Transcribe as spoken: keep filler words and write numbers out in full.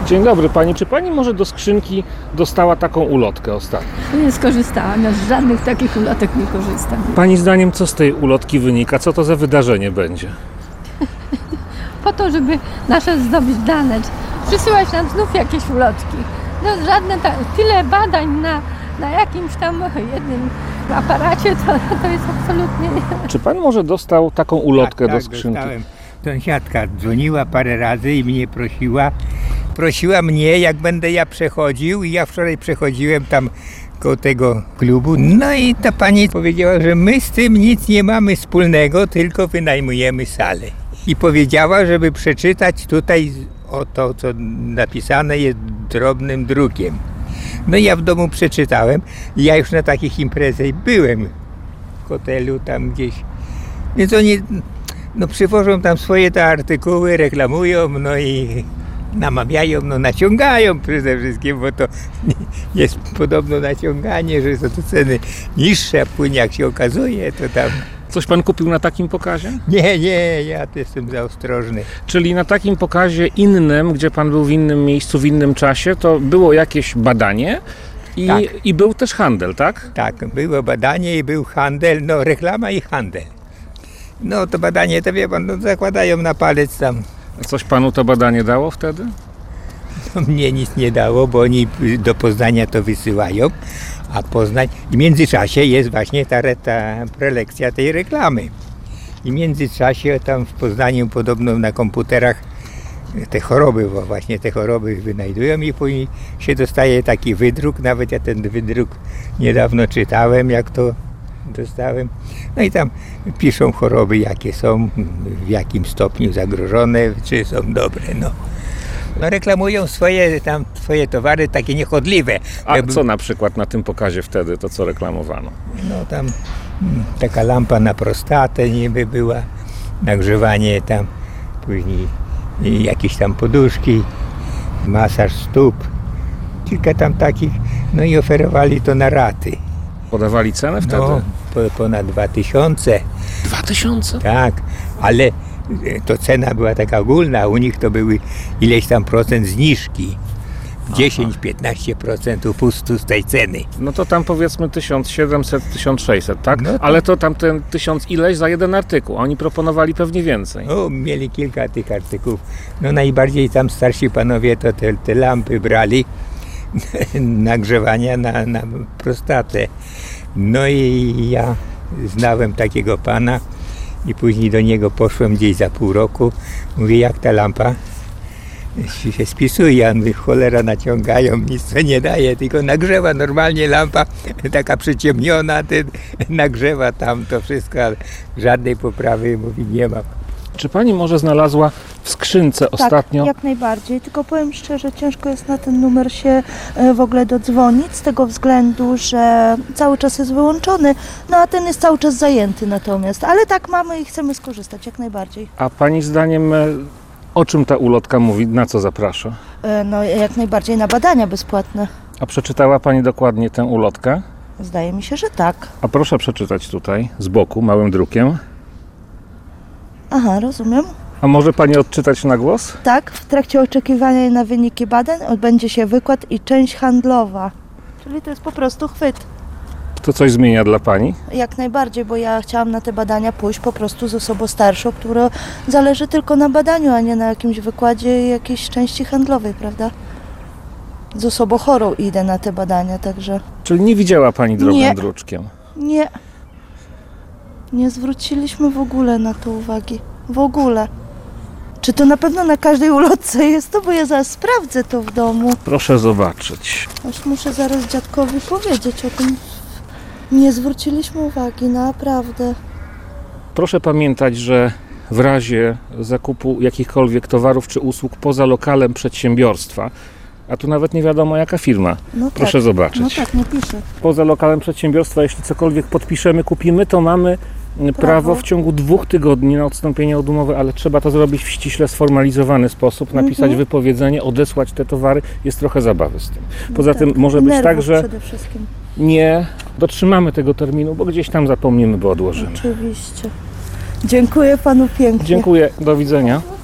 Dzień dobry pani. Czy pani może do skrzynki dostała taką ulotkę ostatnio? Nie skorzystałam, ja z żadnych takich ulotek nie korzystam. Pani zdaniem co z tej ulotki wynika? Co to za wydarzenie będzie? Po to, żeby nasze zdobyć dane. Przysyłać nam znów jakieś ulotki. No żadne, ta, tyle badań na, na jakimś tam jednym aparacie, to, to jest absolutnie... Czy pan może dostał taką ulotkę tak, do tak, skrzynki? Dostałem. Sąsiadka dzwoniła parę razy i mnie prosiła. Prosiła mnie, jak będę ja przechodził, i ja wczoraj przechodziłem tam koło tego klubu. No i ta pani powiedziała, że my z tym nic nie mamy wspólnego, tylko wynajmujemy salę. I powiedziała, żeby przeczytać tutaj o to, co napisane jest drobnym drukiem. No i ja w domu przeczytałem. Ja już na takich imprezach byłem w hotelu tam gdzieś. Więc oni no, przywożą tam swoje te artykuły, reklamują, no i namawiają, no naciągają przede wszystkim, bo to jest podobno naciąganie, że są to ceny niższe, a później jak się okazuje, to tam... Coś pan kupił na takim pokazie? Nie, nie, ja to jestem za ostrożny. Czyli na takim pokazie innym, gdzie pan był w innym miejscu, w innym czasie, to było jakieś badanie i, Tak. i był też handel, tak? Tak, było badanie i był handel, no reklama i handel. No to badanie, to wie pan, no, zakładają na palec tam. Coś panu to badanie dało wtedy? No, mnie nic nie dało, bo oni do Poznania to wysyłają, a Poznań... I w międzyczasie jest właśnie ta, ta prelekcja tej reklamy. I w międzyczasie tam w Poznaniu podobno na komputerach te choroby, bo właśnie te choroby wynajdują i później się dostaje taki wydruk, nawet ja ten wydruk niedawno czytałem, jak to dostałem. No i tam piszą choroby, jakie są, w jakim stopniu zagrożone, czy są dobre, no. No reklamują swoje tam swoje towary takie niechodliwe. A Jakby, co na przykład na tym pokazie wtedy, to co reklamowano? no tam mm, taka lampa na prostatę niby była, nagrzewanie tam, później i jakieś tam poduszki, masaż stóp, kilka tam takich, no i oferowali to na raty. Podawali cenę wtedy? No, po, ponad dwa tysiące. Dwa tysiące? Tak, ale to cena była taka ogólna, a u nich to były ileś tam procent zniżki. dziesięć do piętnastu procent upustu z tej ceny. No to tam powiedzmy tysiąc siedemset, tysiąc sześćset, tak? No tak. Ale to tam ten tysiąc ileś za jeden artykuł. Oni proponowali pewnie więcej. O, mieli kilka tych artykułów. No najbardziej tam starsi panowie to te, te lampy brali nagrzewania na, na prostatę. No i ja znałem takiego pana i później do niego poszłem gdzieś za pół roku. Mówię, jak ta lampa się spisuje, a my cholera naciągają, nic to nie daje, tylko nagrzewa normalnie lampa, taka przyciemniona, ten nagrzewa tam to wszystko, ale żadnej poprawy, mówi, nie ma. Czy pani może znalazła w skrzynce ostatnio? Tak, jak najbardziej, tylko powiem szczerze, ciężko jest na ten numer się e, w ogóle dodzwonić, z tego względu, że cały czas jest wyłączony, no a ten jest cały czas zajęty natomiast, ale tak mamy i chcemy skorzystać, jak najbardziej. A pani zdaniem e, o czym ta ulotka mówi? Na co zaprasza? E, no jak najbardziej na badania bezpłatne. A przeczytała pani dokładnie tę ulotkę? Zdaje mi się, że tak. A proszę przeczytać tutaj, z boku, małym drukiem. Aha, rozumiem. A może pani odczytać na głos? Tak, w trakcie oczekiwania na wyniki badań odbędzie się wykład i część handlowa. Czyli to jest po prostu chwyt. To coś zmienia dla pani? Jak najbardziej, bo ja chciałam na te badania pójść po prostu z osobą starszą, która zależy tylko na badaniu, a nie na jakimś wykładzie jakiejś części handlowej, prawda? Z osobą chorą idę na te badania, także Czyli nie widziała pani drobnym Nie. druczkiem? nie. Nie zwróciliśmy w ogóle na to uwagi. W ogóle. Czy to na pewno na każdej ulotce jest to, bo ja zaraz sprawdzę to w domu. Proszę zobaczyć. Aż muszę zaraz dziadkowi powiedzieć o tym. Nie zwróciliśmy uwagi, naprawdę. Proszę pamiętać, że w razie zakupu jakichkolwiek towarów czy usług poza lokalem przedsiębiorstwa, a tu nawet nie wiadomo jaka firma, No proszę tak. zobaczyć. No tak, nie piszę. Poza lokalem przedsiębiorstwa, jeśli cokolwiek podpiszemy, kupimy, to mamy prawo, Prawo. w ciągu dwóch tygodni na odstąpienie od umowy, ale trzeba to zrobić w ściśle sformalizowany sposób, napisać Mhm. wypowiedzenie, odesłać te towary. Jest trochę zabawy z tym. Poza No tym tak. może być Nerwów tak, że przede wszystkim. nie dotrzymamy tego terminu, bo gdzieś tam zapomnimy, bo odłożymy. Oczywiście. Dziękuję panu pięknie. Dziękuję, do widzenia.